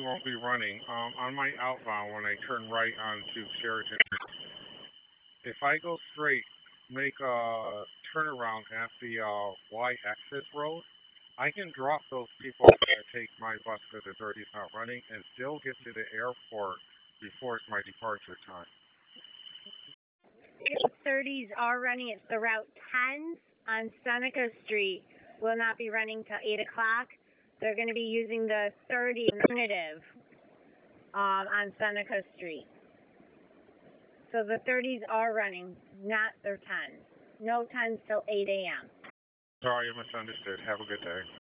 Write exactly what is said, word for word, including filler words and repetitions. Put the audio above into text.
won't be running. Um, on my outbound, when I turn right onto Sheraton, if I go straight, make a turnaround at the uh, Y access road, I can drop those people and take my bus because the thirty is not running and still get to the airport before it's my departure time. thirties are running. It's the Route tens on Seneca Street. Will not be running till eight o'clock. They're going to be using the thirty alternative um, on Seneca Street. So the thirties are running, not their tens. No tens till eight a.m. Sorry, I misunderstood. Have a good day.